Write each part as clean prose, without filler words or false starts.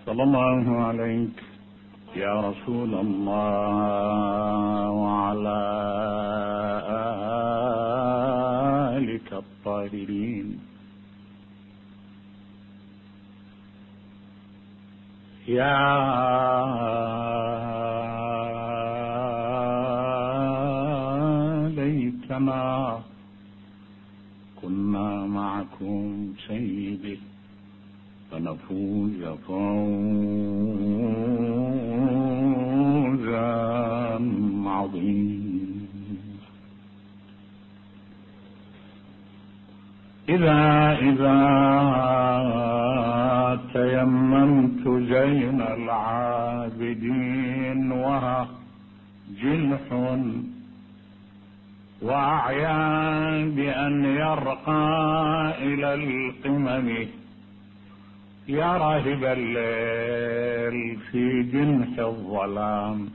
صلى الله عليك يا رسول الله وعلى آلك الطاهرين. يا ليتنا كنا معكم سيدي فنفوز فوزا عظيما. إذا تيممت زين العابدين وها جنح وأعيان بأن يرقى إلى القمم، يا راهب الليل في جنح الظلام،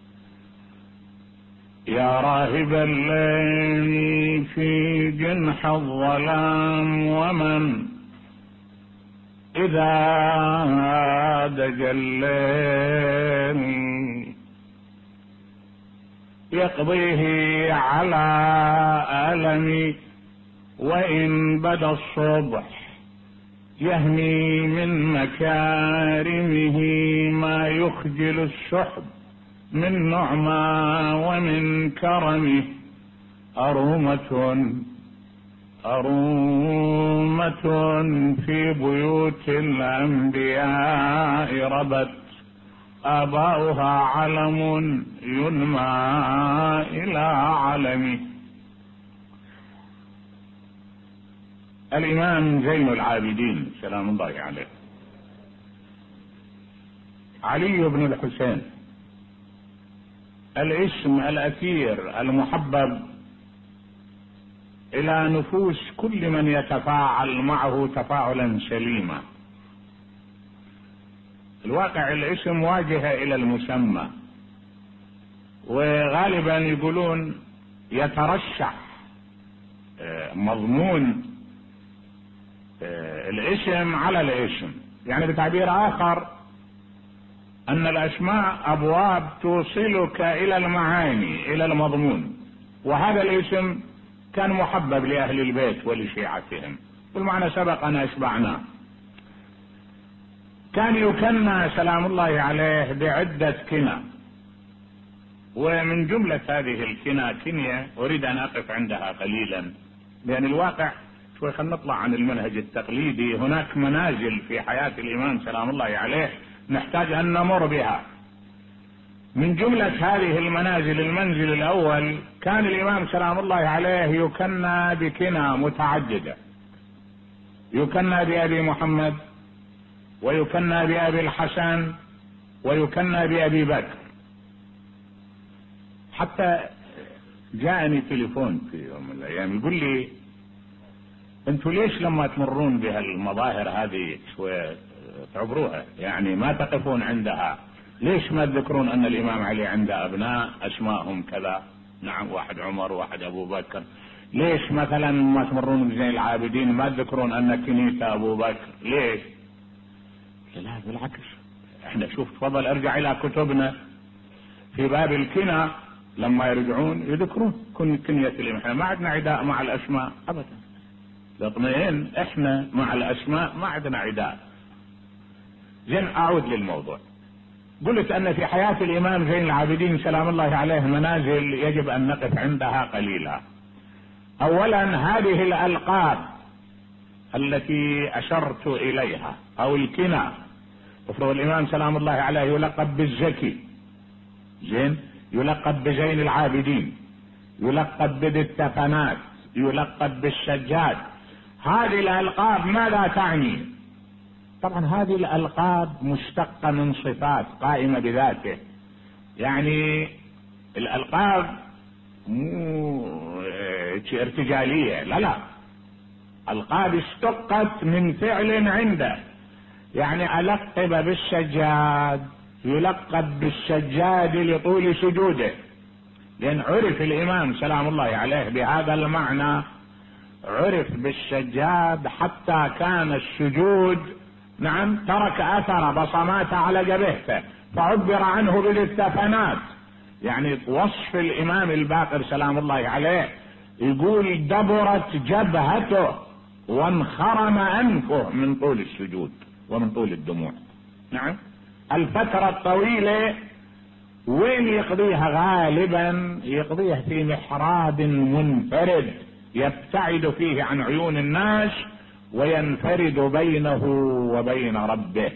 يا راهب الليل في جنح الظلام، ومن إذا دجى الليل يقضيه على ألمي، وإن بدا الصبح يهني من مكارمه ما يخجل السحب من نعمى ومن كرمه. أرومة في بيوت الأنبياء ربت، آباؤها علم ينمى إلى علمه. الإمام زين العابدين سلام الله عليه علي بن الحسين، الاسم الأثير المحبب إلى نفوس كل من يتفاعل معه تفاعلا سليما. الواقع الاسم واجهة إلى المسمى، وغالبا يقولون يترشح مضمون الاسم على الاسم، يعني بتعبير آخر أن الأسماء أبواب توصلك إلى المعاني إلى المضمون، وهذا الاسم كان محبب لأهل البيت ولشيعتهم، والمعنى سبق أن أشبعناه. كان يكنى سلام الله عليه بعدة كنى، ومن جملة هذه الكنى كنية أريد أن أقف عندها قليلا، لأن الواقع شوي خلينا نطلع عن المنهج التقليدي. هناك منازل في حياة الإمام سلام الله عليه نحتاج أن نمر بها. من جملة هذه المنازل المنزل الأول، كان الإمام سلام الله عليه يكنى بكنى متعددة، يكنى بأبي محمد، ويكنى بأبي الحسن، ويكنى بأبي بكر. حتى جاءني تليفون في يوم من الأيام يقول لي انتوا ليش لما تمرون بهالمظاهر هذه شوية تعبروها، يعني ما تقفون عندها؟ ليش ما تذكرون ان الامام علي عنده ابناء اسمائهم كذا؟ نعم، واحد عمر واحد ابو بكر. ليش مثلا ما تمرون بزين العابدين ما تذكرون ان كنيسة ابو بكر؟ ليش؟ لا بالعكس، احنا شوف تفضل ارجع الى كتبنا في باب الكنى، لما يرجعون يذكرون كنية الامام. احنا ما عندنا عداء مع الاسماء ابدا، اطمئن، احنا مع الاسماء ما عندنا عداء. زين، اعود للموضوع. قلت ان في حياة الامام زين العابدين سلام الله عليه منازل يجب ان نقف عندها قليلا. اولا هذه الالقاب التي اشرت اليها او الكنى، افرض الامام سلام الله عليه يلقب بالزكي، زين، يلقب بزين العابدين، يلقب بذي التفنات، يلقب بالسجاد. هذه الالقاب ماذا تعني؟ طبعا هذه الالقاب مشتقة من صفات قائمة بذاته، يعني الالقاب مو ارتجالية، لا، القاب اشتقت من فعل عنده. يعني ألقب بالسجاد، يلقب بالسجاد لطول سجوده، لأن عرف الإمام سلام الله عليه بهذا المعنى، عرف بالسجاد حتى كان السجود نعم، ترك اثر بصمات على جبهته، فعبر عنه بالاستفانات. يعني وصف الامام الباقر سلام الله عليه، يقول دبرت جبهته وانخرم انفه من طول السجود ومن طول الدموع. نعم، الفترة الطويلة وين يقضيها؟ غالبا يقضيها في محراب منفرد يبتعد فيه عن عيون الناس وينفرد بينه وبين ربه،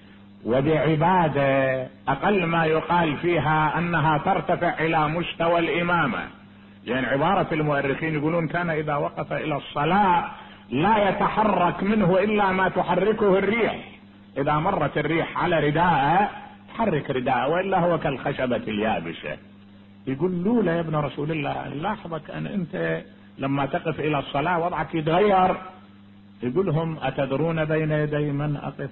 وبعبادة اقل ما يقال فيها انها ترتفع الى مستوى الامامة. يعني عبارة المؤرخين يقولون كان اذا وقف الى الصلاة لا يتحرك منه الا ما تحركه الريح، اذا مرت الريح على رداءه حرك رداءه، والا هو كالخشبة اليابسة. يقول لولا يا ابن رسول الله لاحظك ان انت لما تقف الى الصلاة وضعك يتغير. يقول هم اتدرون بين يدي من اقف؟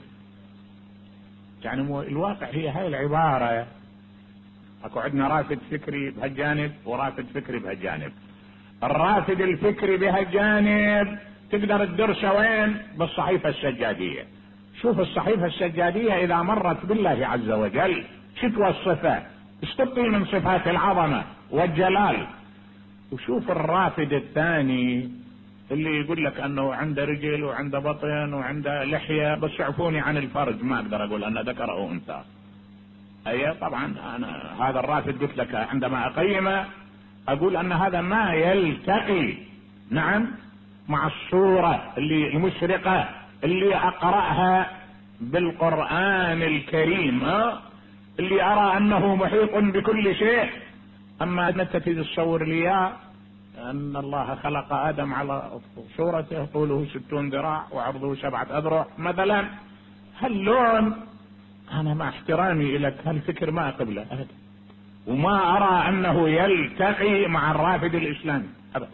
يعني الواقع هي هاي العبارة. اكو عندنا رافد فكري بهالجانب ورافد فكري بهالجانب. الرافد الفكري بهالجانب تقدر تدرسه وين؟ بالصحيفة السجادية. شوف الصحيفة السجادية اذا مرت بالله عز وجل شو توصفه؟ ايش تبقي من صفات العظمة والجلال. وشوف الرافد الثاني اللي يقول لك انه عنده رجل وعنده بطن وعنده لحية، بس اعفوني عن الفرج ما اقدر اقول انه ذكر او انثى. اي طبعا انا هذا الرافد قلت لك عندما اقيمه اقول ان هذا ما يلتقي نعم مع الصورة اللي المشرقة اللي اقرأها بالقرآن الكريم، اللي ارى انه محيط بكل شيء. اما انت تصور لي ان الله خلق ادم على صورته، طوله 60 ذراع وعرضه 7 اذرع مثلا، هاللون انا مع احترامي لك هالفكر ما اقبله ابدا، وما ارى انه يلتقي مع الرافد الاسلامي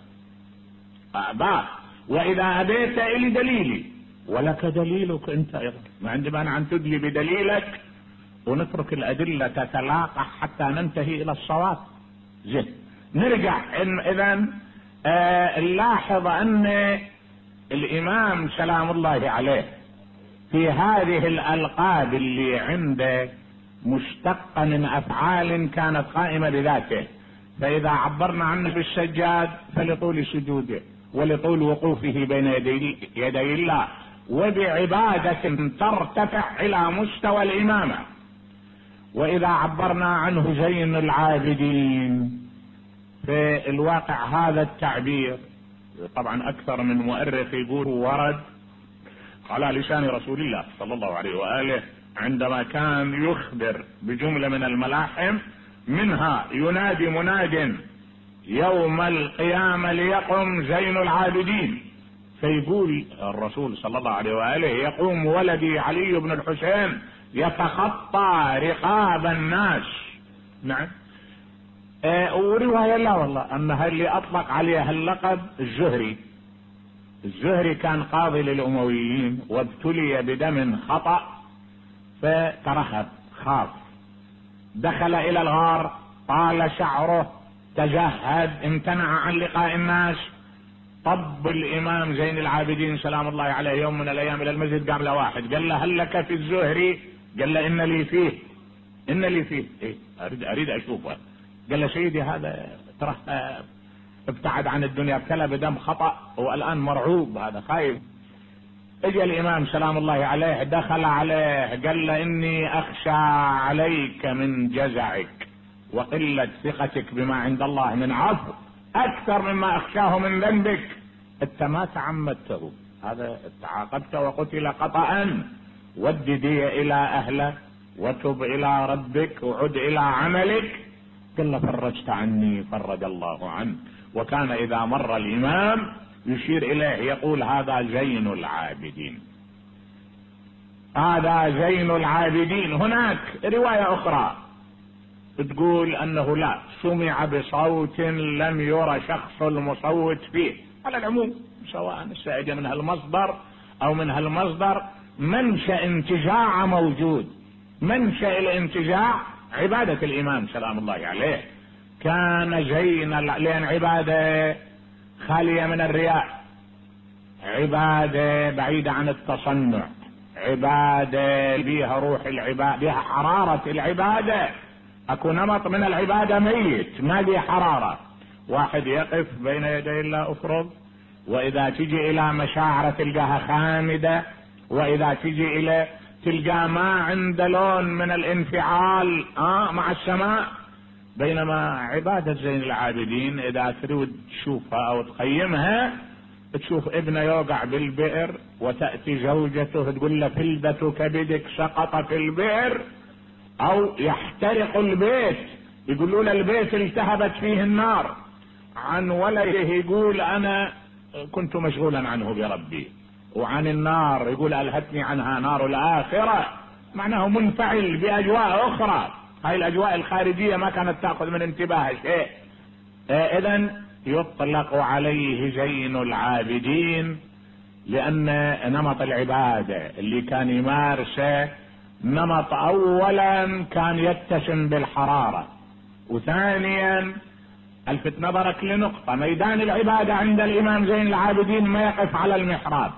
ابدا. واذا ابيت الي دليلي ولك دليلك انت ايضا، ما عندي مانع ان تدلي بدليلك ونترك الادله تتلاقح حتى ننتهي الى الصواب. زين، نرجع اذا نلاحظ ان الامام سلام الله عليه في هذه الالقاب اللي عنده مشتقة من افعال كانت قائمة بذاته، فاذا عبرنا عنه بالسجاد فلطول سجوده ولطول وقوفه بين يدي الله وبعبادة ترتفع الى مستوى الامامة. واذا عبرنا عنه زين العابدين، في الواقع هذا التعبير طبعا اكثر من مؤرخ يقول ورد على لسان رسول الله صلى الله عليه وآله عندما كان يخبر بجملة من الملاحم، منها ينادي مناد يوم القيامة ليقم زين العابدين، فيقول الرسول صلى الله عليه وآله يقوم ولدي علي بن الحسين يتخطى رقاب الناس. نعم، ورواية لا والله انها اللي اطلق عليها اللقب الزهري. الزهري كان قاضي للامويين وابتلي بدم خطأ فترهب خاف، دخل الى الغار، طال شعره، تجهد، امتنع عن لقاء الناس. طب الامام زين العابدين سلام الله عليه يوم من الايام الى المسجد، قام له واحد قال له هل لك في الزهري؟ قال له ان لي فيه إيه؟ اريد اشوفه. قال له سيدي هذا ترهب، ابتعد عن الدنيا، ابتلى بدم خطأ والان مرعوب، هذا خايف. اجى الامام سلام الله عليه دخل عليه قال له اني اخشى عليك من جزعك وقلة ثقتك بما عند الله من عفو اكثر مما اخشاه من ذنبك. انت ما تعمدته، هذا تعاقبت وقتل خطأ، ود دي الى اهله وتب الى ربك وعد الى عملك. قال له فرجت عني فرج الله عنك. وكان اذا مر الامام يشير اليه يقول هذا زين العابدين، هذا زين العابدين. هناك رواية اخرى تقول انه لا، سمع بصوت لم يرى شخص المصوت فيه. على العموم سواء السائد من هالمصدر او من هالمصدر، منشأ انتجاع موجود. منشأ الانتجاع عبادة الامام سلام الله عليه، كان زين لان عبادة خالية من الرياء، عبادة بعيدة عن التصنع، عبادة بيها روح العبادة، بيها حرارة العبادة. اكو نمط من العبادة ميت ما بيه حرارة. واحد يقف بين يدي الله افرض، واذا تجي الى مشاعر تلقاها خامدة، واذا تجي الى تلقى ما عنده لون من الانفعال مع السماء. بينما عبادة زين العابدين اذا تريد تشوفها او تقيمها، تشوف ابنه يوقع بالبئر وتأتي زوجته تقول له فلذة كبدك سقط في البئر، او يحترق البيت يقولوا له البيت التهبت فيه النار، عن ولده يقول انا كنت مشغولا عنه بربي، وعن النار يقول الهتني عنها نار الاخرة، معناه منفعل باجواء اخرى. هاي الاجواء الخارجية ما كانت تأخذ من انتباهه شيء. اذن يطلق عليه زين العابدين، لان نمط العبادة اللي كان يمارسه نمط اولا كان يتسم بالحرارة، وثانيا الفت نظرك لنقطة، ميدان العبادة عند الامام زين العابدين ما يقف على المحراب.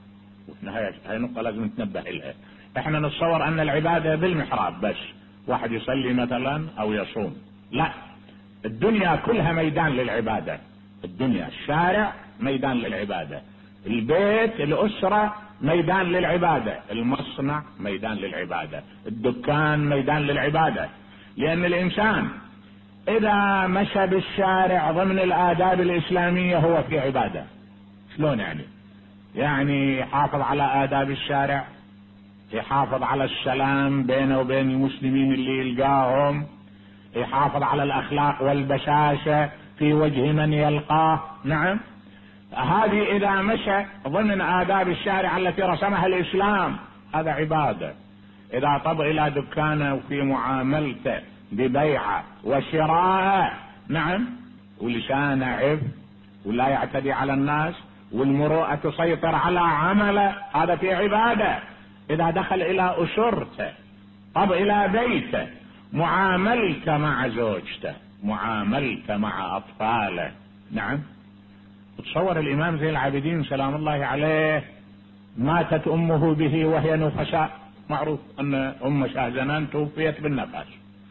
هاي نقطة لازم نتنبه لها. احنا نتصور ان العبادة بالمحراب بس، واحد يصلي مثلا او يصوم، لا، الدنيا كلها ميدان للعبادة. الدنيا الشارع ميدان للعبادة، البيت الاسرة ميدان للعبادة، المصنع ميدان للعبادة، الدكان ميدان للعبادة. لان الانسان اذا مشى بالشارع ضمن الاداب الاسلامية هو في عبادة. شلون يعني يحافظ على آداب الشارع، يحافظ على السلام بينه وبين المسلمين اللي يلقاهم، يحافظ على الأخلاق والبشاشة في وجه من يلقاه. نعم، هذه إذا مشى ضمن آداب الشارع التي رسمها الإسلام هذا عبادة. إذا طب إلى دكانه وفي معاملته ببيعه وشراءه، نعم، ولسانه عف ولا يعتدي على الناس، والمروءة تسيطر على عمله، هذا في عبادة. إذا دخل إلى أسرته، طب إلى بيته، معاملته مع زوجته، معاملته مع أطفاله، نعم. تصور الإمام زين العابدين سلام الله عليه ماتت أمه به وهي نفساء، معروف أن أم شاهزنان توفيت بالنفس،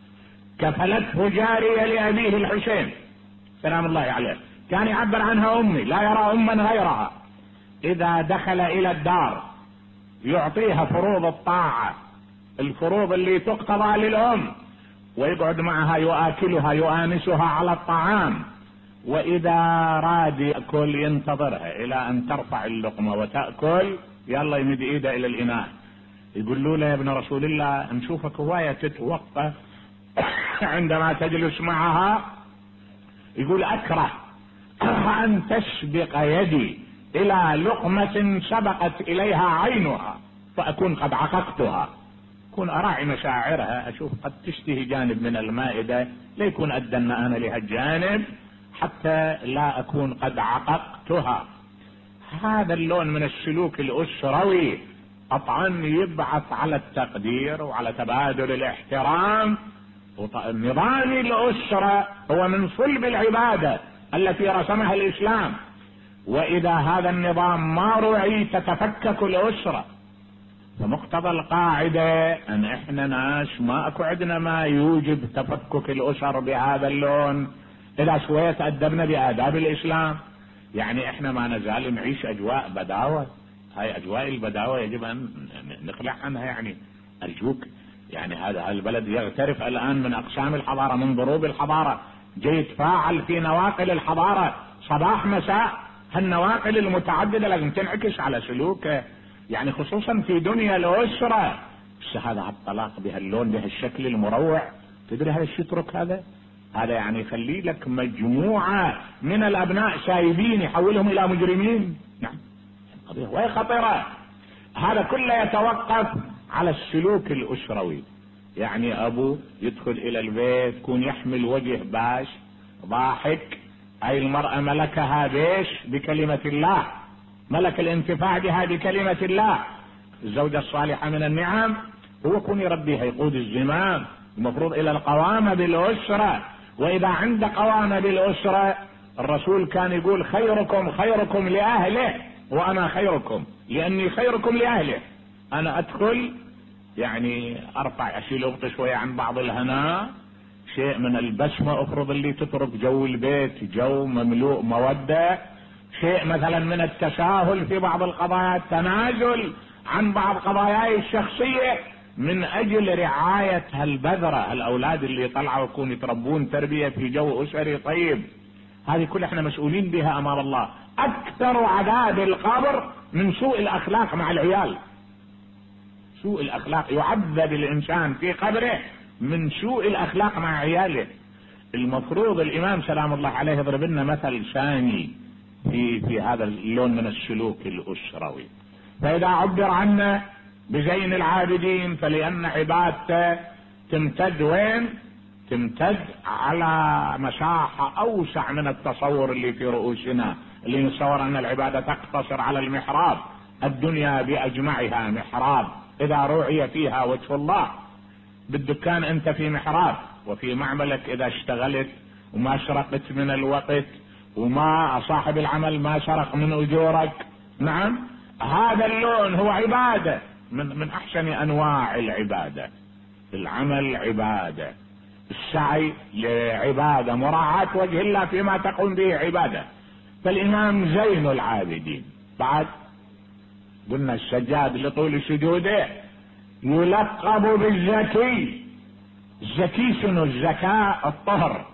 كفلته جارية لأبيه الحسين سلام الله عليه، كان يعبر عنها أمي، لا يرى أما غيرها. إذا دخل إلى الدار يعطيها فروض الطاعة، الفروض اللي تقتضى للأم، ويقعد معها يؤكلها يؤانسها على الطعام، وإذا راد يأكل ينتظرها إلى أن ترفع اللقمة وتأكل، يلا يمد إيده إلى الإناء، يقولوا له يا ابن رسول الله نشوفك هواية تتوقف عندما تجلس معها، يقول أكره أن تسبق يدي إلى لقمة سبقت إليها عينها فأكون قد عققتها. أكون أراعي مشاعرها، أشوف قد تشتهي جانب من المائدة، ليكون أدن أنا لها الجانب حتى لا أكون قد عققتها. هذا اللون من السلوك الأسروي قطعا يبعث على التقدير وعلى تبادل الاحترام. نظام الأسرة هو من صلب العبادة التي رسمها الإسلام، وإذا هذا النظام ما رعي تتفكك الأسرة. فمقتضى القاعدة أن إحنا ناس ما أكو عندنا ما يوجب تفكك الأسر بهذا اللون إذا شوية تأدبنا بآداب الإسلام. يعني إحنا ما نزال نعيش أجواء بداوة، هاي أجواء البداوة يجب أن نقلع عنها. يعني أرجوك، يعني هذا البلد يغترف الآن من أقسام الحضارة، من ضروب الحضارة، جاي يتفاعل في نواقل الحضارة صباح مساء. هالنواقل المتعددة لازم تنعكس على سلوكه، يعني خصوصا في دنيا الأسرة. بس هذا الطلاق بهاللون بهالشكل المروع، تدري هذا الشيء يترك هذا يعني يخلي لك مجموعة من الأبناء سايبين يحولهم إلى مجرمين. نعم، قضية وهي خطيرة. هذا كله يتوقف على السلوك الأسروي. يعني أبو يدخل إلى البيت يكون يحمل وجه باش ضاحك، أي المرأة ملكها بيش بكلمة الله، ملك الانتفاع بها بكلمة الله. الزوجة الصالحة من النعم هو يكون يربيها، يقود الزمام، المفروض إلى القوامة بالأسرة. وإذا عند قوامة بالأسرة الرسول كان يقول خيركم خيركم لأهله وأنا خيركم لأني خيركم لأهله. انا ادخل يعني ارفع اشيل ابطي شوية عن بعض الهناء، شيء من البسمة افرض اللي تترك جو البيت جو مملوء مودة، شيء مثلا من التساهل في بعض القضايا، التنازل عن بعض قضاياي الشخصية من اجل رعاية هالبذرة الاولاد اللي طلعوا يكون يتربون تربية في جو اسري طيب. هذه كل احنا مسؤولين بها امام الله. اكثر عذاب القبر من سوء الاخلاق مع العيال. سوء الاخلاق، يعذب الانسان في قبره من سوء الاخلاق مع عياله. المفروض الامام سلام الله عليه يضرب لنا مثل ثاني في هذا اللون من السلوك الاسروي. فاذا عبر عنا بزين العابدين فلان عبادته تمتد وين؟ تمتد على مساحة اوسع من التصور اللي في رؤوسنا، اللي نتصور ان العبادة تقتصر على المحراب. الدنيا باجمعها محراب، اذا رعي فيها وجه الله. بالدكان انت في محراب، وفي معملك اذا اشتغلت وما سرقت من الوقت، وما صاحب العمل ما سرق من اجورك، نعم هذا اللون هو عبادة من احسن انواع العبادة. العمل عبادة، السعي لعبادة، مراعاة وجه الله فيما تقوم به عبادة. فالامام زين العابدين بعد قلنا السجاد لطول سجوده يلقب بالزكي. الزكي شنو؟ الزكاة الطهر.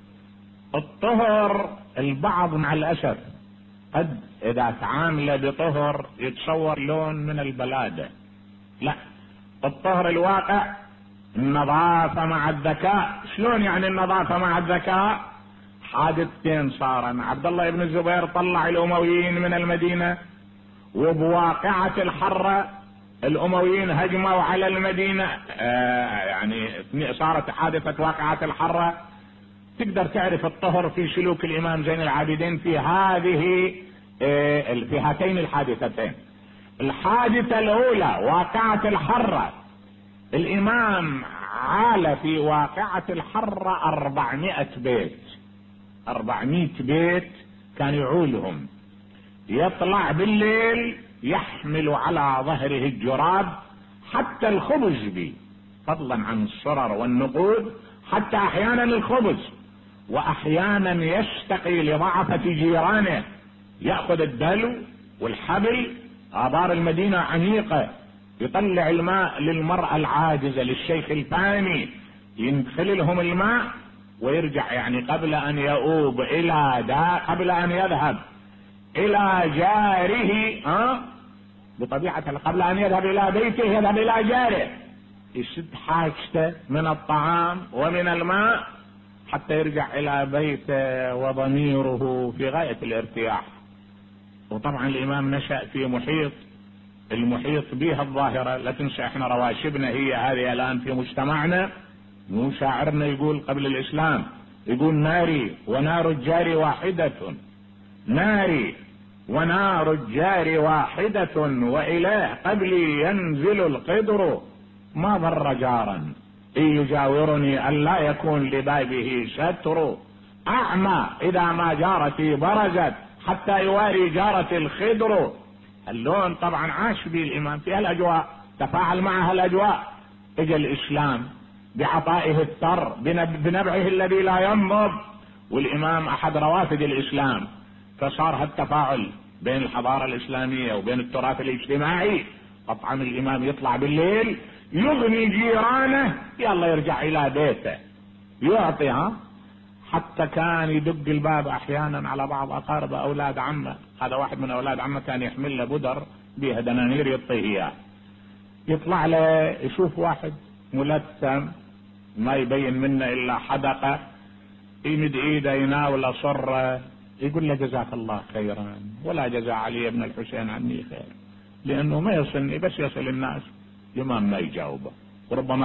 الطهر البعض مع الاسف قد اذا تعامل بطهر يتصور لون من البلادة. لا، الطهر الواقع النظافة مع الذكاء. شلون يعني النظافة مع الذكاء؟ حادثتين صار. عبد الله بن الزبير طلع الامويين من المدينة، وبواقعة الحرة الامويين هجموا على المدينة. يعني صارت حادثة واقعة الحرة. تقدر تعرف الطهر في سلوك الامام زين العابدين في هاتين الحادثتين. الحادثة الاولى واقعة الحرة، الامام عال في واقعة الحرة 400 بيت. 400 بيت كان يعولهم، يطلع بالليل يحمل على ظهره الجراب حتى الخبز بي، فضلا عن الصرر والنقود، حتى احيانا الخبز، واحيانا يستقي لضعفة جيرانه، يأخذ الدلو والحبل. آبار المدينة عميقة، يطلع الماء للمرأة العاجزة للشيخ الفاني، يدخل لهم الماء ويرجع، يعني قبل ان يؤوب قبل ان يذهب الى جاره، بطبيعة قبل ان يذهب الى بيته يذهب الى جاره، يسد حاجته من الطعام ومن الماء حتى يرجع الى بيته وضميره في غاية الارتياح. وطبعا الامام نشأ في محيط، المحيط بها الظاهرة. لا تنسى احنا رواشبنا هي هذه الان في مجتمعنا. مو شاعرنا يقول قبل الاسلام، يقول ناري ونار الجار واحدة، ناري ونار الجار واحدة، وإله قبلي ينزل القدر، ما ضر جارا إن يجاورني ألا يكون لبابه ستر، أعمى إذا ما جارتي برزت حتى يواري جارتي الخدر. اللون طبعا عاش به الإمام في هالأجواء، تفاعل معها الأجواء. اجى الإسلام بعطائه الثر بنبعه الذي لا ينضب، والإمام أحد روافد الإسلام، فصار هالتفاعل بين الحضارة الإسلامية وبين التراث الاجتماعي. طبعا الإمام يطلع بالليل يغني جيرانه، يلا يرجع إلى بيته يعطيها، حتى كان يدق الباب أحيانا على بعض أقارب أولاد عمه. هذا واحد من أولاد عمه كان يحمل له بدر بها دنانير يعطيه إياه، يطلع له يشوف واحد ملثم ما يبين منه إلا حدقة، يمد إيده يناول صره، يقول له جزاك الله خيرا، ولا جزاء علي بن الحسين عني خير، لأنه ما يصلني بس يصل الناس. الإمام ما يجاوبه، وربما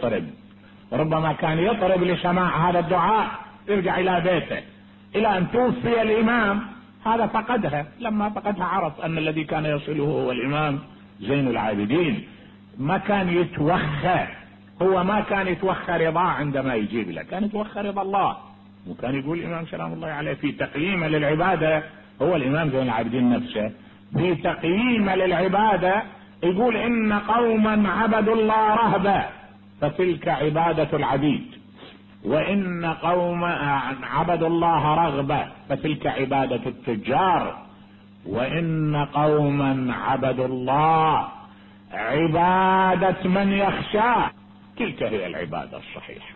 كان يطرب لسماع هذا الدعاء، يرجع إلى بيته إلى أن توفي الإمام. هذا فقدها، لما فقدها عرف أن الذي كان يصله هو الإمام زين العابدين. ما كان يتوخى، هو ما كان يتوخى رضاه عندما يجيب له، كان يتوخى رضا الله. وكان يقول الإمام سلام الله عليه في تقييمه للعبادة، هو الإمام زين العابدين نفسه في تقييمه للعبادة يقول إن قوما عبدوا الله رهبا فتلك عبادة العبيد، وإن قوما عبدوا الله رغبا فتلك عبادة التجار، وإن قوما عبدوا الله عبادة من يخشاه تلك هي العبادة الصحيحة.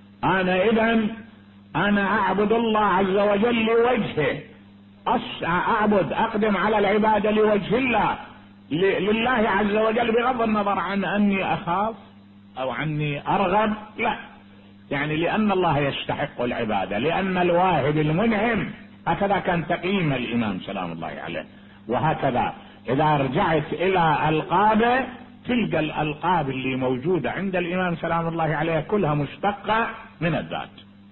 أنا أعبد الله عز وجل لوجهه، أقدم على العبادة لوجه الله، لله عز وجل، بغض النظر عن أني أخاف أو عني أرغب، لا، يعني لأن الله يستحق العبادة، لأن الواهب المنعم. هكذا كان تقييم الإمام سلام الله عليه. وهكذا إذا رجعت إلى ألقابه تلقى الألقاب اللي موجودة عند الإمام سلام الله عليه كلها مشتقة من الذات،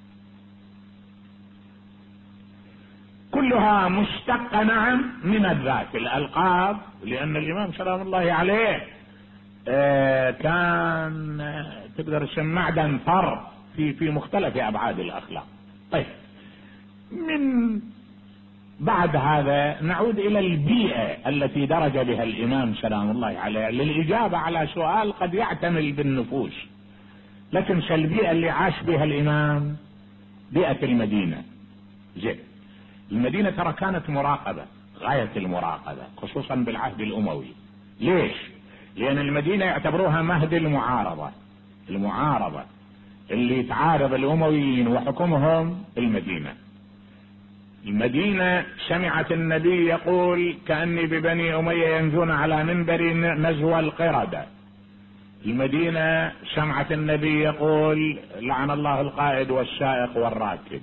كلها مشتقة نعم من الذات الألقاب، لأن الإمام سلام الله عليه كان تقدر تسمى معدن فر في مختلف أبعاد الأخلاق. طيب، من بعد هذا نعود إلى البيئة التي درج بها الإمام سلام الله عليه للإجابة على سؤال قد يعتمل بالنفوس، لكن البيئة اللي عاش بها الإمام بيئة المدينة. زين، المدينة ترى كانت مراقبة غاية المراقبة، خصوصا بالعهد الأموي. ليش؟ لأن المدينة يعتبروها مهد المعارضة اللي تعارض الأمويين وحكمهم المدينة سمعت النبي يقول كأني ببني أمية ينزون على منبر نزوى القردة. المدينة سمعت النبي يقول لعن الله القائد والسائق والراكب.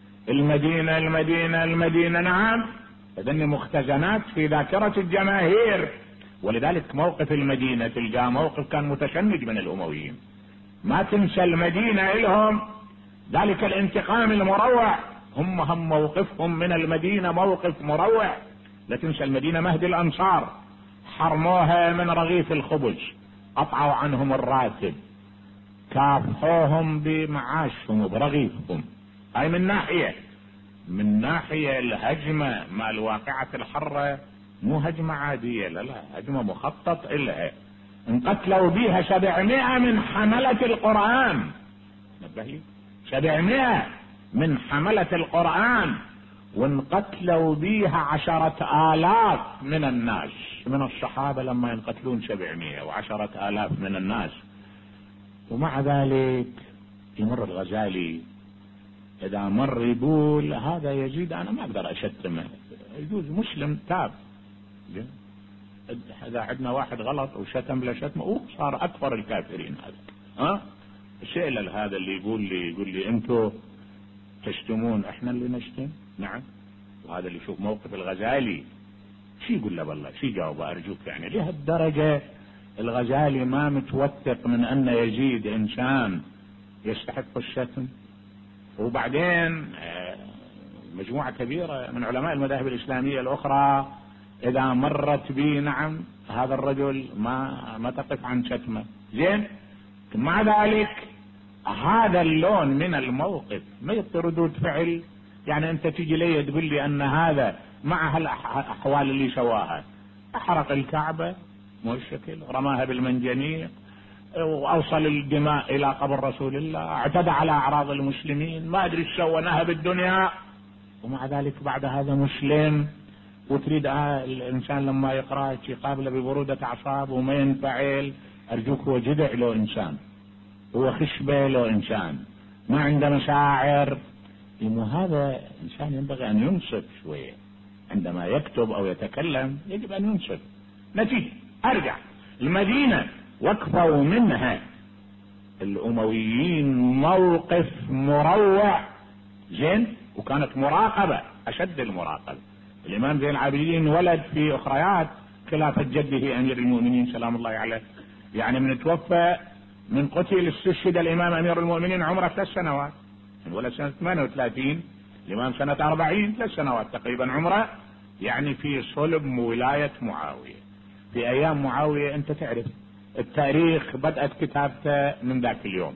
المدينة نعم، هذني مختزنات في ذاكرة الجماهير. ولذلك موقف المدينة تلقى موقف كان متشنج من الأمويين. ما تنسى المدينة لهم ذلك الانتقام المروع، هم موقفهم من المدينة موقف مروع. لا تنسى المدينة مهد الأنصار، حرموها من رغيف الخبز، قطعوا عنهم الراتب، كافحوهم بمعاشهم وبرغيفهم. هاي من ناحية الهجمة مع الواقعة الحرة مو هجمة عادية، لا هجمة مخطط إلها. انقتلوا بيها 700 من حملة القرآن، نبهي 700 من حملة القرآن، وانقتلوا بيها 10,000 من الناس من الصحابة لما ينقتلون 700 و10,000 من الناس. ومع ذلك يمر الغزالي إذا مر يقول هذا يزيد أنا ما أقدر أشتمه، يجوز مسلم تاب. إذا عندنا واحد غلط وشتم لشتمه صار أكبر الكافرين. هذا الشيء هذا اللي يقول لي أنتوا تشتمون احنا اللي نشتم. نعم، وهذا اللي يشوف موقف الغزالي شي يقول له والله شي جاوبه أرجوك، يعني لهالدرجة الغزالي ما متوثق من أن يزيد إنسان يستحق الشتم. وبعدين مجموعة كبيرة من علماء المذاهب الإسلامية الأخرى إذا مرت بي نعم هذا الرجل ما تقف عن شتمه. زين، مع ذلك هذا اللون من الموقف ما يعطي ردود فعل. يعني أنت تيجي لي تقول لي أن هذا مع هالأحوال اللي سواها، أحرق الكعبة مو الشكل، رماها بالمنجنيق، واوصل الدماء الى قبر رسول الله، اعتدى على اعراض المسلمين، ما ادري ايش سوى، نهب الدنيا. ومع ذلك بعد هذا مسلم، وتريد الانسان لما يقرأ يقابله ببرودة اعصاب وما ينفعل. ارجوك، هو جدع له انسان، هو خشبة له انسان، ما عنده مشاعر. هذا انسان ينبغي ان ينصف شوية عندما يكتب او يتكلم، يجب ان ينصف. نتيجة ارجع المدينة وقفوا منها الأمويين موقف مروع. زين، وكانت مراقبة أشد المراقبة. الإمام زين العابدين ولد في أخريات خلافة جده أمير المؤمنين سلام الله عليه، يعني من توفى من قتل استشهد الإمام أمير المؤمنين عمره 3 سنوات، من ولد سنة 38، الإمام سنة 40، 3 سنوات تقريبا عمره، يعني في صلب ولاية معاوية. في أيام معاوية أنت تعرف التاريخ بدأت كتابته من ذاك اليوم،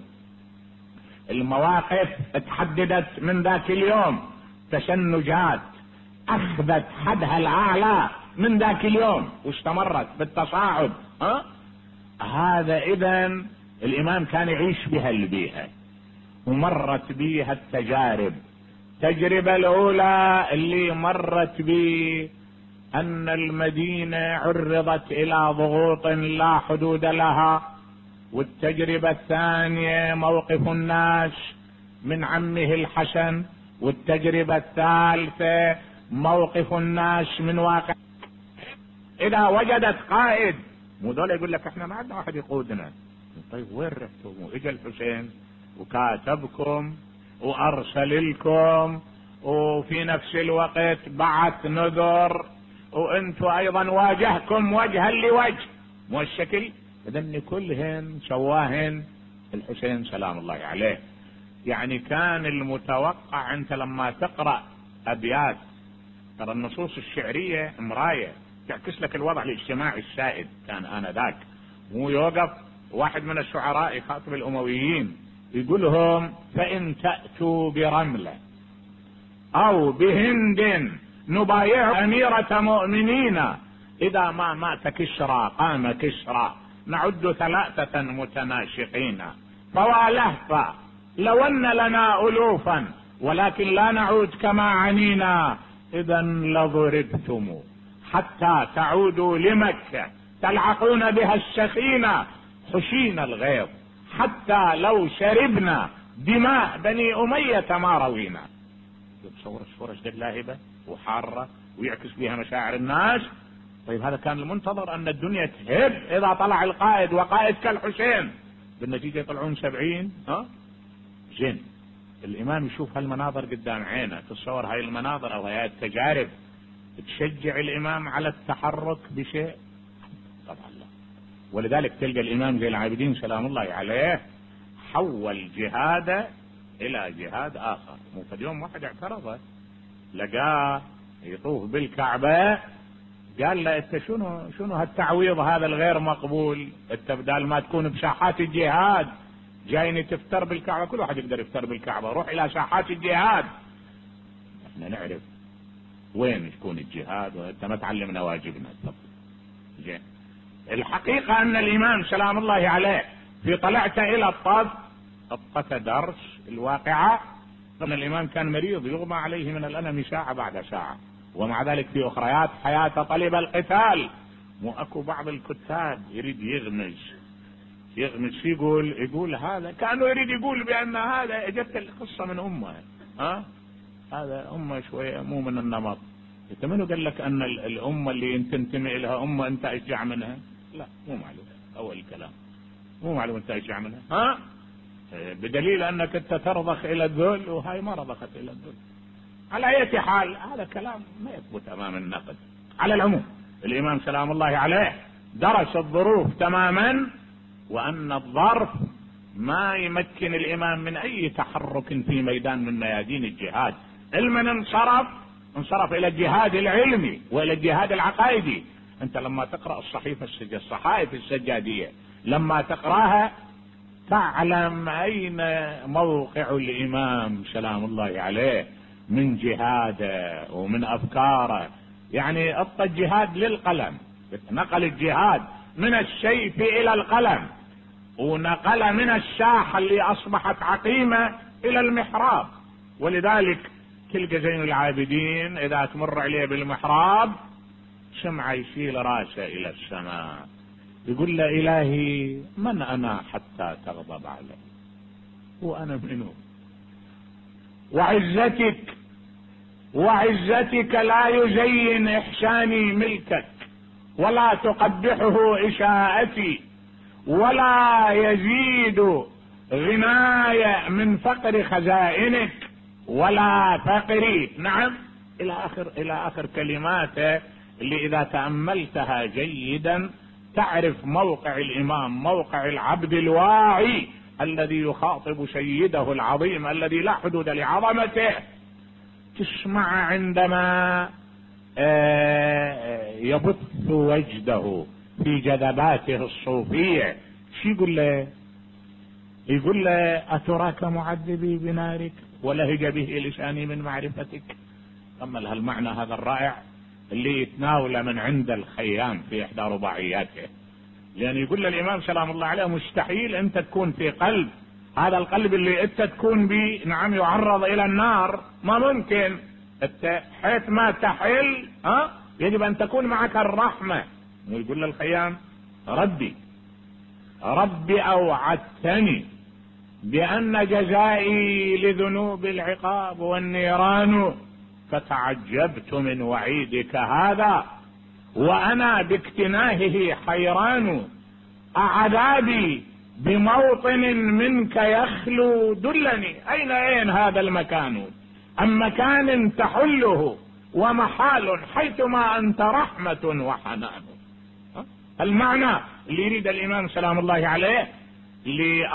المواقف اتحددت من ذاك اليوم، تشنجات أخذت حدها الأعلى من ذاك اليوم واستمرت بالتصاعد. هذا إذن الإمام كان يعيش بها البيئة ومرت بها التجارب. التجربة الأولى اللي مرت به أن المدينة عرضت إلى ضغوط لا حدود لها، والتجربة الثانية موقف الناس من عمه الحسن، والتجربة الثالثة موقف الناس من واقع. إذا وجدت قائد، مو دول يقول لك احنا ما عندنا واحد يقودنا، طيب وين رحتم؟ واجا الحسين وكاتبكم وارسل لكم، وفي نفس الوقت بعث نذر، وانتم ايضا واجهكم وجها لوجه، مو الشكل. اذن كلهن سواهن الحسين سلام الله عليه. يعني كان المتوقع انت لما تقرأ ابيات، ترى النصوص الشعرية مراية تعكس لك الوضع الاجتماعي السائد كان آنذاك. مو يوقف واحد من الشعراء يخاطب الأمويين يقول لهم فإن تأتوا برملة أو بهند نبايع أميرة مؤمنين، إذا ما مات كسرى قام كسرى نعد ثلاثة متناشقين، فوالهفا لو أن لنا ألوفا ولكن لا نعود كما عنينا، إذا لضربتم حتى تعودوا لمكة تلعقون بها السخينة حشين الغيظ، حتى لو شربنا دماء بني أمية ما روينا. تصور الصورة جد لاهبة وحارة ويعكس بها مشاعر الناس. طيب هذا كان المنتظر أن الدنيا تهب إذا طلع القائد، وقائد كالحسين بالنتيجة يطلعون 70 جن. الإمام يشوف هالمناظر قدام عينه، تصور هاي المناظر أو هاي التجارب تشجع الإمام على التحرك بشيء؟ طبعا لا. ولذلك تلقى الإمام زين العابدين سلام الله عليه حول جهاده إلى جهاد آخر. مو في اليوم واحد اعترضه لقاه يطوف بالكعبة قال له انت شنو هالتعويض هذا الغير مقبول؟ انت بدال ما تكون بساحات الجهاد جايني تفتر بالكعبة. كل واحد يقدر يفتر بالكعبة، روح الى ساحات الجهاد. احنا نعرف وين يكون الجهاد وانت ما تعلمنا واجبنا. زين، الحقيقة ان الامام سلام الله عليه في طلعته الى الطب اعطته درس الواقعة. ان الامام كان مريض يغمى عليه من الالم ساعة بعد ساعة، ومع ذلك في اخريات حياته طلب القتال. مو اكو بعض الكتاب يريد يغمز يقول هذا كانوا يريد يقول بان هذا اجت القصة من امه، هذا امه شوية مو من النمط. انت منو قال لك ان الامة اللي انت تنتمي لها امة انت اشجع منها؟ لا، مو معلوم. اول كلام مو معلوم انت اشجع منها، بدليل انك انت ترضخ الى الذل وهاي ما رضخت الى الذل. على اي حال هذا كلام ما يثبت امام النقد. على العموم الامام سلام الله عليه درس الظروف تماما، وان الظرف ما يمكن الامام من اي تحرك في ميدان من ميادين الجهاد. علما انصرف الى الجهاد العلمي والى الجهاد العقائدي. انت لما تقرأ الصحائف السجادية لما تقرأها تعلم اين موقع الامام سلام الله عليه من جهاده ومن افكاره. يعني اعطى الجهاد للقلم، نقل الجهاد من السيف الى القلم، ونقل من الساحة اللي اصبحت عقيمة الى المحراب. ولذلك تلقى زين العابدين اذا تمر عليه بالمحراب سمع يشيل راسه الى السماء يقول له الهي من انا حتى تغضب علي؟ وانا منو؟ وعزتك لا يزين احساني ملكك، ولا تقبحه اشاءتي، ولا يزيد غناي من فقر خزائنك ولا فقري. نعم، الى اخر كلماته اللي اذا تأملتها جيدا تعرف موقع الامام، موقع العبد الواعي الذي يخاطب سيده العظيم الذي لا حدود لعظمته. تسمع عندما يبث وجده في جذباته الصوفية شو يقول له؟ يقول له أتراك معذبي بنارك ولهج به لساني من معرفتك. تأمل هالمعنى هذا الرائع. اللي يتناوله من عند الخيام في احدى رباعياته، لان يقول للامام سلام الله عليه مستحيل انت تكون في قلب هذا القلب اللي انت تكون به نعم يعرض الى النار، ما ممكن انت حيث ما تحل يجب ان تكون معك الرحمة. ويقول للخيام ربي اوعدتني بان جزائي لذنوب العقاب والنيران، فتعجبت من وعيدك هذا وانا باكتناهه حيران، اعذابي بموطن منك يخلو دلني، اين هذا المكان؟ ام مكان تحله ومحال حيثما انت رحمة وحنان. المعنى اللي يريد الامام سلام الله عليه اللي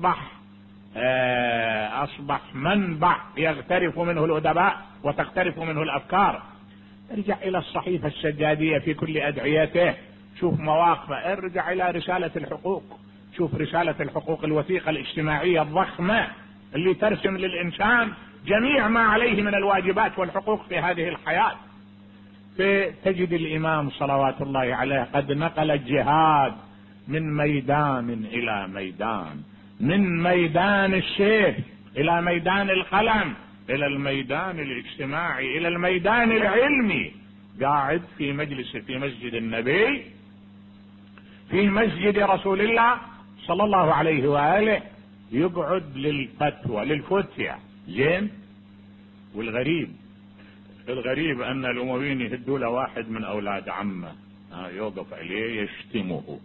اصبح منبع يغترف منه الادباء وتغترف منه الافكار. ارجع الى الصحيفة السجادية في كل ادعيته، شوف مواقفه، ارجع الى رسالة الحقوق، شوف رسالة الحقوق الوثيقة الاجتماعية الضخمة اللي ترسم للإنسان جميع ما عليه من الواجبات والحقوق في هذه الحياة. تجد الإمام صلوات الله عليه قد نقل الجهاد من ميدان إلى ميدان، من ميدان السيف إلى ميدان القلم، إلى الميدان الاجتماعي، إلى الميدان العلمي. قاعد في مجلس في مسجد النبي، في مسجد رسول الله صلى الله عليه وآله، يقعد للفتوى للفتية زين. والغريب ان الامويين يهدوا له واحد من اولاد عمه يوقف عليه يشتمه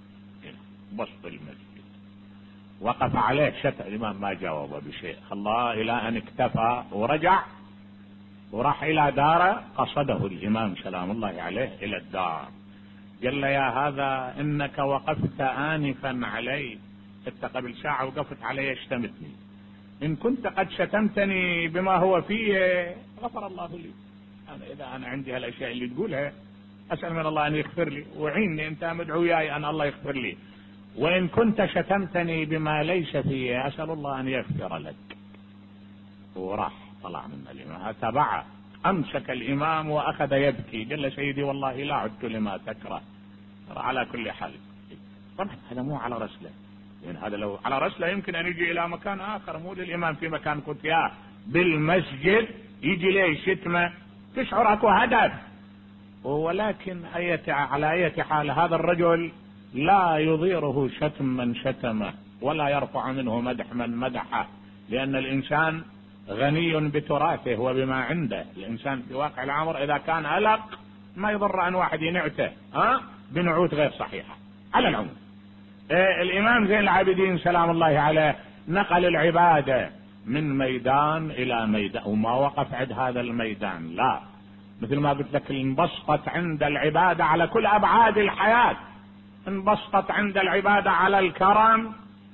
بسط المسجد، وقف عليه شتى، الامام ما جاوب بشيء، الله الى ان اكتفى ورجع وراح الى داره. قصده الامام سلام الله عليه الى الدار، قال له يا هذا انك وقفت انفا علي، انت قبل ساعة وقفت علي اشتمتني، ان كنت قد شتمتني بما هو فيه غفر الله لي، اذا انا عندي هالاشياء اللي تقولها اسأل من الله ان يغفر لي، وعيني انت مدعو ياي ان الله يغفر لي، وان كنت شتمتني بما ليس فيه اسأل الله ان يغفر لك. وراح طلع من الامام، تبعه، امسك الامام واخذ يبكي، قال له سيدي والله لا عدت لما تكره. على كل حال طبعا هذا مو على رسله، يعني هذا لو على رسله يمكن ان يجي الى مكان اخر، مو للامام في مكان كنت ياه بالمسجد يجي ليه شتمه تشعر اكو هدف. ولكن على اي حال هذا الرجل لا يضيره شتم من شتمه ولا يرفع منه مدح من مدحه، لان الانسان غني بتراثه وبما عنده. الانسان في واقع الامر اذا كان ألق ما يضر ان واحد ينعته بنعوت غير صحيحة. على العموم الامام زين العابدين سلام الله عليه نقل العبادة من ميدان الى ميدان، وما وقف عند هذا الميدان، لا، مثل ما قلت لك انبسطت عند العبادة على كل ابعاد الحياة، انبسطت عند العبادة على الكرم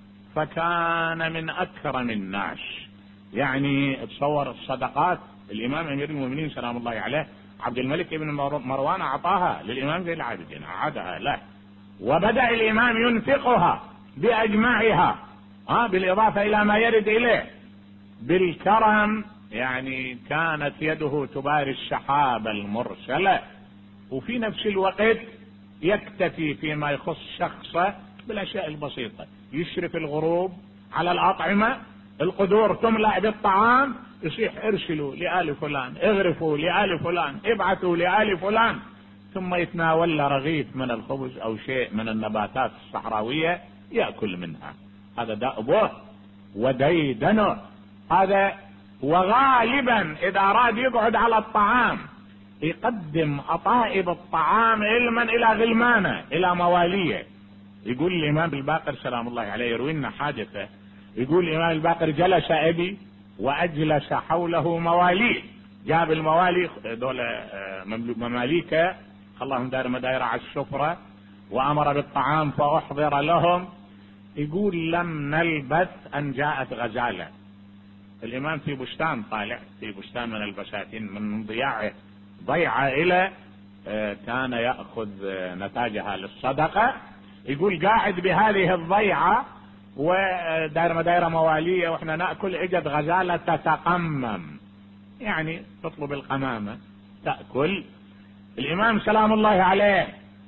فكان من اكرم الناس. يعني تصور الصدقات، الامام امير المؤمنين سلام الله عليه عبد الملك بن مروان اعطاها للامام زين العابدين، اعادها له، وبدأ الامام ينفقها باجمعها بالاضافة الى ما يرد اليه بالكرم. يعني كانت يده تباري السحاب المرسلة، وفي نفس الوقت يكتفي فيما يخص شخصه بالاشياء البسيطة، يشرف الغروب على الاطعمة، القدور تملأ بالطعام، يصيح ارسلوا لآل فلان، اغرفوا لآل فلان، ابعثوا لآل فلان، ثم يتناول له رغيف من الخبز او شيء من النباتات الصحراوية يأكل منها. هذا دأبه وديدنه هذا. وغالبا اذا اراد يقعد على الطعام يقدم اطائب الطعام علما الى غلمانه الى مواليه. يقول الامام الباقر سلام الله عليه يروي لنا حادثه، يقول الامام الباقر جلس ابي واجلس حوله مواليه، جاب الموالي دول مماليكه اللهم دار مداير على السفره، وامر بالطعام فاحضر لهم. يقول لم نلبث ان جاءت غزاله، الامام في بستان طالع في بستان من البساتين من ضياعه ضيعه الى كان ياخذ نتاجها للصدقه. يقول قاعد بهذه الضيعه ودايره مدايره مواليه واحنا ناكل، اجت غزاله تتقمم، يعني تطلب القمامه تاكل. الامام سلام الله عليه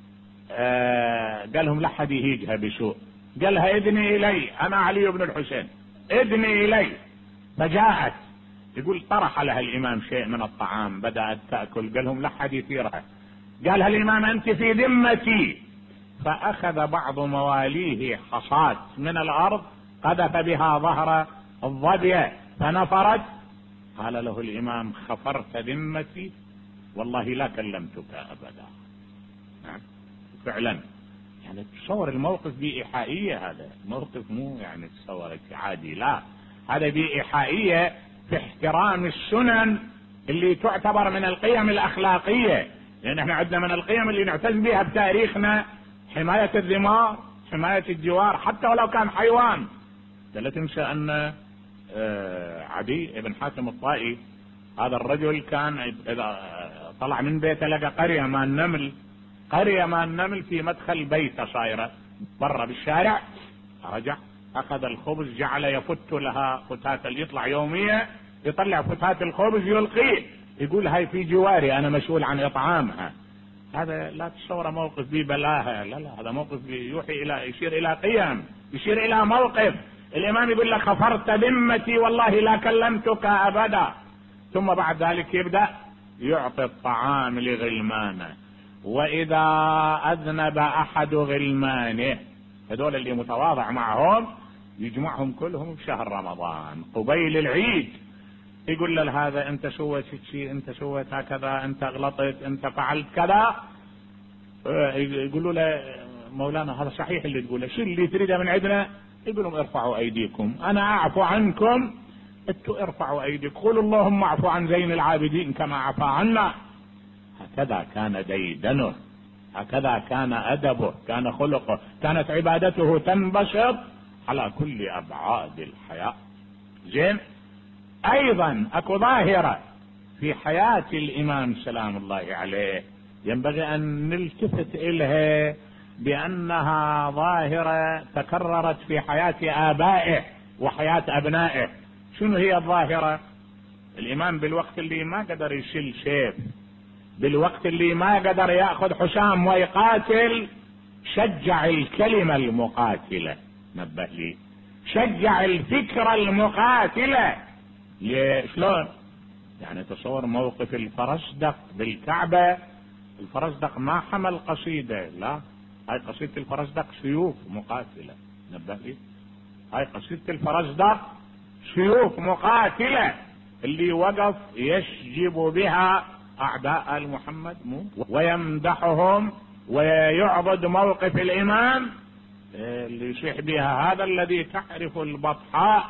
قال لهم لا حد يهيجها بسوء، قالها ادني الي انا علي بن الحسين، ادني الي. فجاءت، يقول طرح لها الامام شيء من الطعام، بدأت تأكل، قال لهم لا حد يثيرها. قالها الامام انت في ذمتي، فاخذ بعض مواليه حصاة من الارض قذف بها ظهر الظبية فنفرت. قال له الامام خفرت ذمتي والله لا كلمتك ابدا. نعم فعلا، يعني تصور الموقف بإيحائية، هذا موقف مو يعني تصور عادي، لا هذا بإيحائية في احترام السنن اللي تعتبر من القيم الأخلاقية، لأن احنا عندنا من القيم اللي نعتز بها بتاريخنا حماية الذمار، حماية الجوار حتى ولو كان حيوان. لا تنسى أن عدي بن حاتم الطائي هذا الرجل كان إذا طلع من بيته لقى قرية مال النمل، قرية مال النمل في مدخل بيته صايرة برا بالشارع، رجع أخذ الخبز جعل يفت لها فتات، يطلع يوميا يطلع فتات الخبز يلقيه، يقول هاي في جواري أنا مسؤول عن إطعامها. هذا لا تصور موقف ببلاهة، لا لا، هذا موقف يوحي إلى، يشير إلى قيم، يشير إلى موقف. الإمام يقول لك خفرت ذمتي والله لا كلمتك أبدا. ثم بعد ذلك يبدأ يعطي الطعام لغلمانه، وإذا أذنب أحد غلمانه، هذول اللي متواضع معهم يجمعهم كلهم في شهر رمضان قبيل العيد، يقول له هذا أنت سويت شيء، أنت سويت هكذا، أنت غلطت، أنت فعلت كذا. يقولوا له مولانا هذا صحيح اللي تقوله، شو اللي تريده من عندنا؟ يقول لهم ارفعوا أيديكم أنا أعفو عنكم، انتوا ارفعوا أيديكم، قولوا اللهم اعفو عن زين العابدين كما عفا عنا. هكذا كان ديدنه، هكذا كان أدبه، كان خلقه، كانت عبادته تنبسط على كل أبعاد الحياة. زين، أيضا أكو ظاهرة في حياة الإمام سلام الله عليه ينبغي أن نلتفت إليها، بأنها ظاهرة تكررت في حياة آبائه وحياة أبنائه. شنو هي الظاهرة؟ الإمام بالوقت اللي ما قدر يشيل سيف، بالوقت اللي ما قدر يأخذ حسام ويقاتل، شجع الكلمة المقاتلة، نبه لي، شجع الفكرة المقاتلة. شلون؟ يعني تصور موقف الفرزدق بالكعبة، الفرزدق ما حمل قصيدة، لا، هاي قصيدة الفرزدق سيوف مقاتلة، نبه لي، هاي قصيدة الفرزدق سيوف مقاتلة اللي وقف يشجب بها أعداء المحمد ويمدحهم ويعبد موقف الإمام اللي يصيح بها هذا الذي تعرف البطحاء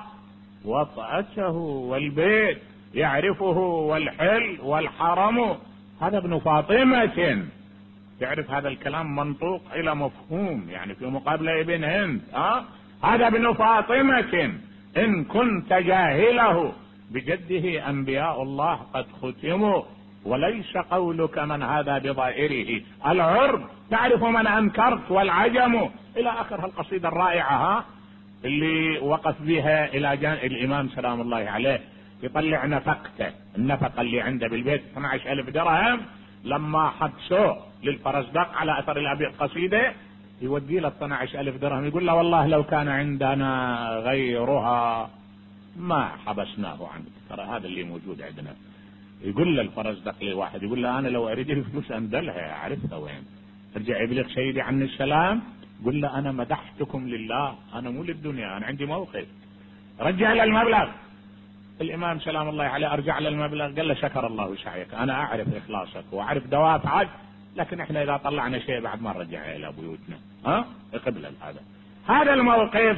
وطأته والبيت يعرفه والحل والحرم، هذا ابن فاطمة، تعرف هذا الكلام منطوق إلى مفهوم، يعني في مقابلة ابن هند، هذا ابن فاطمة إن كنت جاهله بجده أنبياء الله قد ختموا، وليس قولك من هذا بضائره العرب تعرف من أنكرت والعجم، إلى آخر هالقصيدة الرائعة اللي وقف بها إلى جانب الإمام سلام الله عليه، يطلع نفقته، النفقة اللي عنده بالبيت 12,000 درهم، لما حبسوه للفرزدق على أثر الأبي القصيدة يودي له 12,000 درهم، يقول له والله لو كان عندنا غيرها ما حبسناه عنك، ترى هذا اللي موجود عندنا. يقول له الفرزدق لواحد، يقول له أنا لو أريد الفلوس أندلها أعرفها وين، ارجع يبلغ سيدي عن السلام، قل له أنا مدحتكم لله، أنا مو للدنيا، أنا عندي موقف، رجع له المبلغ. الإمام سلام الله عليه أرجع له المبلغ، قال له شكر الله سعيك، أنا أعرف إخلاصك وأعرف دوافعك، لكن إحنا إذا طلعنا شيء بعد ما نرجع إلى بيوتنا، قبل هذا الموقف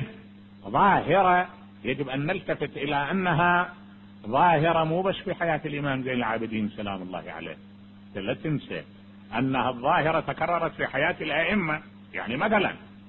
ظاهرة يجب أن نلتفت إلى أنها ظاهرة مو بس في حياة الإمام زين العابدين سلام الله عليه، لا تنسى أنها الظاهرة تكررت في حياة الأئمة. يعني مثلا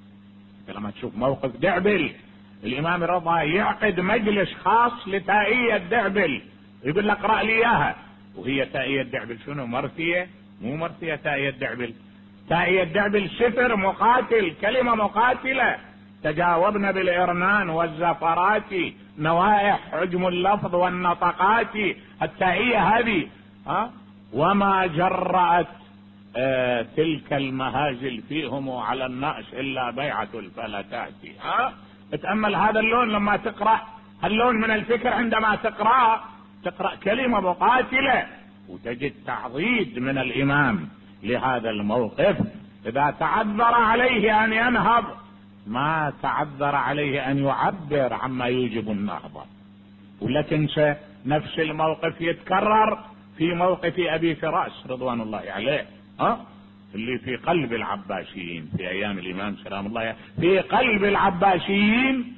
لما تشوف موقف دعبل، الإمام رضا يعقد مجلس خاص لتائية دعبل، يقول لك اقرأ لي إياها، وهي تائية دعبل شنو؟ مرثية؟ مو مرثية تائية دعبل، تائية دعبل سفر مقاتل، كلمة مقاتلة، تجاوبنا بالإرنان والزفرات، نوائح حجم اللفظ والنطقات، التائية هذه وما جرأت تلك المهازل فيهم على الناس إلا بيعة الفلتات. اتأمل هذا اللون لما تقرأ اللون من الفكر عندما تقرأ كلمة مقاتلة، وتجد تعضيد من الإمام لهذا الموقف. إذا تعذر عليه أن ينهض ما تعذر عليه أن يعبر عما يوجب النهضة. ولا تنسى نفس الموقف يتكرر في موقف أبي فراس رضوان الله عليه، اللي في قلب العباسيين في أيام الإمام سلام الله عليه. في قلب العباسيين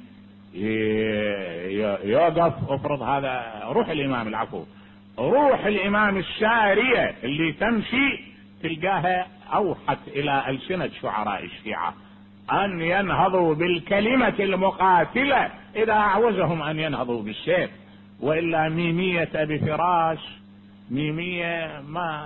يوقف، افرض هذا روح الإمام، العفو، روح الإمام السارية اللي تمشي تلقاها أوحت إلى ألسنة شعراء الشيعة أن ينهضوا بالكلمة المقاتلة إذا أعوزهم أن ينهضوا بالسيف. وإلا ميمية أبي فراس ميمية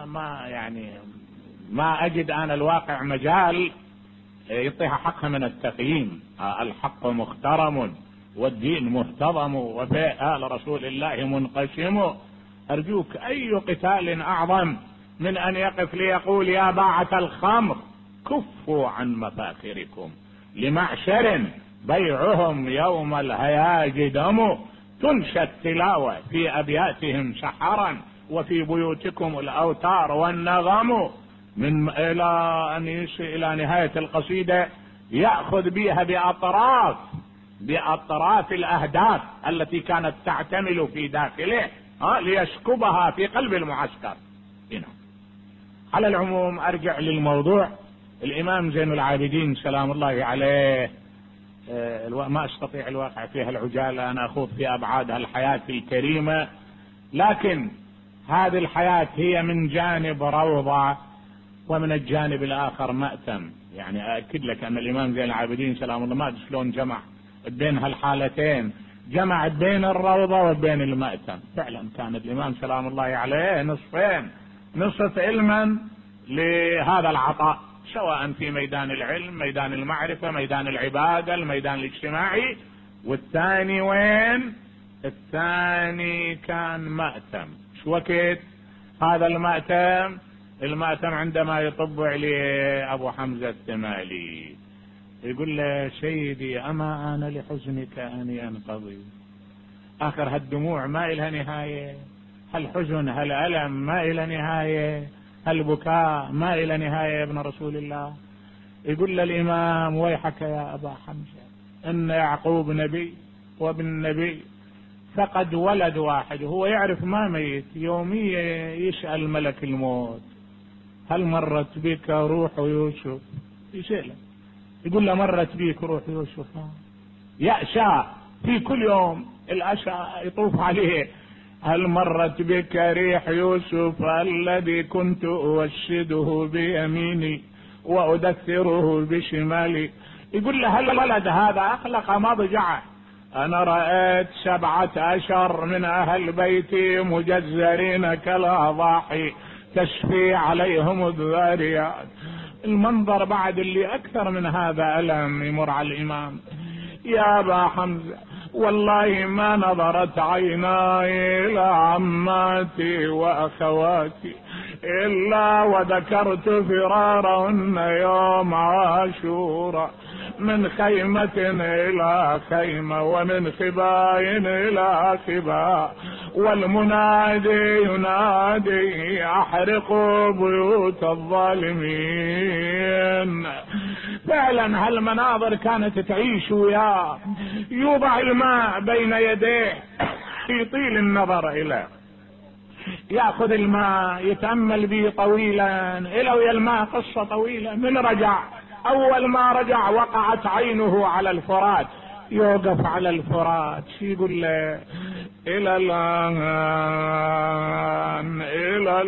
ما أجد أنا الواقع مجال يعطيها حقها من التقييم. الحق مخترم والدين مهتضم وفي آل رسول الله منقسم. أرجوك أي قتال أعظم من أن يقف ليقول يا باعة الخمر كفوا عن مفاخركم لمعشر بيعهم يوم الهياج دم. تنشى التلاوة في أبياتهم سحرا وفي بيوتكم الأوتار والنغم. من إلى نهاية القصيدة يأخذ بها بأطراف الأهداف التي كانت تعتمل في داخله ليسكبها في قلب المعسكر. على العموم أرجع للموضوع. الإمام زين العابدين سلام الله عليه ما أستطيع الواقع فيها العجالة، أنا أخوض في أبعاد الحياة الكريمة، لكن هذه الحياة هي من جانب روضة ومن الجانب الآخر مأتم. يعني أأكد لك أن الإمام زين العابدين سلام الله ما أدري شلون جمع بين هالحالتين، جمع بين الروضة وبين المأتم. فعلا كان الإمام سلام الله عليه نصفين، نصف علما لهذا العطاء سواء في ميدان العلم، ميدان المعرفة، ميدان العبادة، الميدان الاجتماعي. والثاني وين؟ الثاني كان مأتم. شو وقت هذا المأتم؟ المأتم عندما يطب عليه أبو حمزة الثمالي يقول له سيدي أما أنا لحزنك أن ينقضي. آخر هالدموع ما إلها نهاية، هالحزن هالألم ما إلى نهاية، هالبكاء ما إلى نهاية يا ابن رسول الله. يقول للإمام ويحك يا أبا حمزة إن يعقوب نبي وابن نبي فقد ولد واحد، هو يعرف ما ميت. يوميا يسأل ملك الموت هل مرت بك روح يوسف؟ يسأله يقول له مرت بك روح يوسف. يأسى في كل يوم الأسى يطوف عليه. هل مرت بك ريح يوسف الذي كنت أوشده بيميني وأدثره بشمالي؟ يقول له هل الولد هذا أخلق مضجعه؟ أنا رأيت 17 من أهل بيتي مجزرين كالأضاحي تشفي عليهم الذاريات. المنظر بعد اللي أكثر من هذا ألم يمر على الإمام. يا أبا حمزة والله ما نظرت عيناي إلى عماتي وأخواتي إلا وذكرت فرارهن يوم عاشوراء، من خيمة إلى خيمة ومن خباء إلى خباء، والمنادي ينادي أحرقوا بيوت الظالمين. فعلا هالمناظر كانت تعيش وياه. يوضع الماء بين يديه يطيل النظر إليه، يأخذ الماء يتأمل به طويلا إلى ويا الماء قصة طويلة. من رجع أول ما رجع وقعت عينه على الفرات، يوقف على الفرات يقول له إلى الآن إلى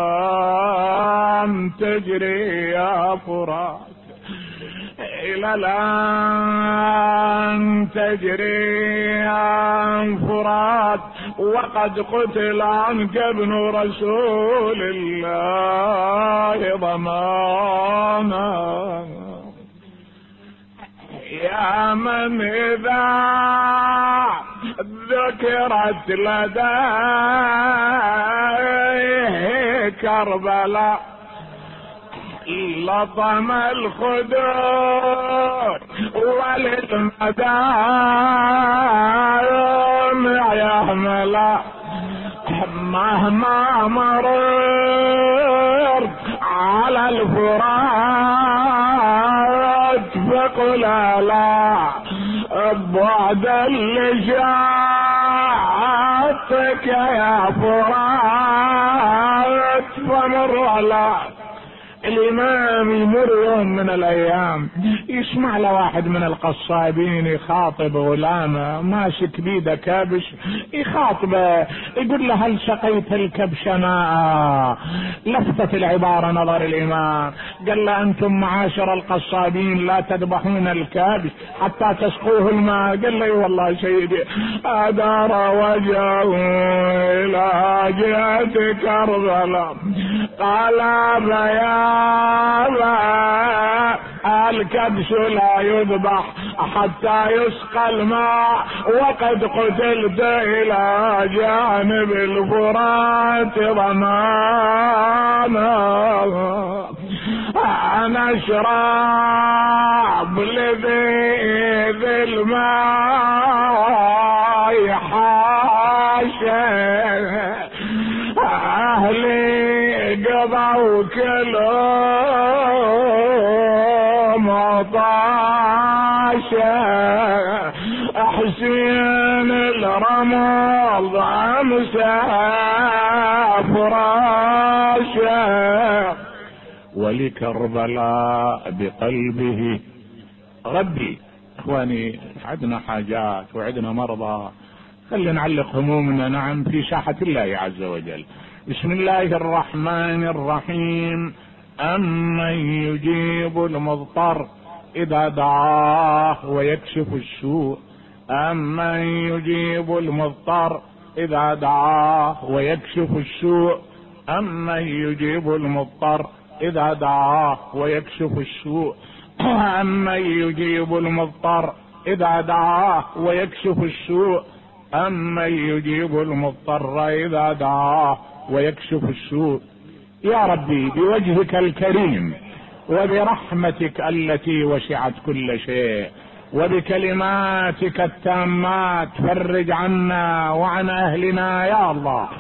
الآن تجري يا فرات، إلى الآن تجري يا فرات، وقد قتل عنك ابن رسول الله ضمانا. يا من إذا ذكرت لديه كربلاء لطم الخدود وللمدام يحمله مهما مرر على الفرات فقل لا بعد اللي جاتك يا فرات فمر لا. الامام يمر يوم من الايام يسمع له واحد من القصابين يخاطب غلامه ماسك بيده كبش، يخاطبه يقول له هل سقيت الكبش ماء؟ لفتت العباره نظر الامام، قال له انتم معاشر القصابين لا تذبحون الكبش حتى تسقوه الماء؟ قال له والله سيدي. ادار وجهه الى جهه كربلاء قال يا الكبش لا يذبح حتى يسقى الماء، وقد قتلت الى جانب الفرات ضمانا. انا اشرب لذيذ الماء حاشا اهلي قضوا كلهم عطاشا، حسين الرمل مسافراشا ولكربلاء بقلبه. ربي اخواني عندنا حاجات وعندنا مرضى، خلينا نعلق همومنا نعم في ساحة الله عز وجل. بسم الله الرحمن الرحيم. أمن يجيب المضطر إذا دعاه ويكشف السوء، أمن يجيب المضطر إذا دعاه ويكشف السوء، أمن يجيب المضطر إذا دعاه ويكشف السوء، أمن يجيب المضطر إذا دعاه ويكشف السوء، أمن يجيب المضطر إذا دعاه ويكشف السوء. يا ربي بوجهك الكريم وبرحمتك التي وسعت كل شيء وبكلماتك التامات فرج عنا وعن أهلنا يا الله.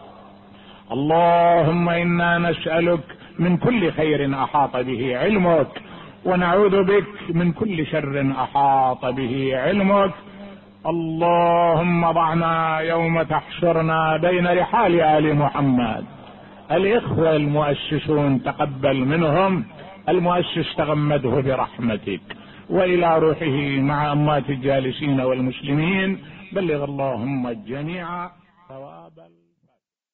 اللهم إنا نسألك من كل خير أحاط به علمك، ونعوذ بك من كل شر أحاط به علمك. اللهم ضعنا يوم تحشرنا بين رحال آل محمد. الإخوة المؤسسون تقبل منهم، المؤسس تغمده برحمتك، وإلى روحه مع أموات الجالسين والمسلمين بلغ اللهم الجميع ثواب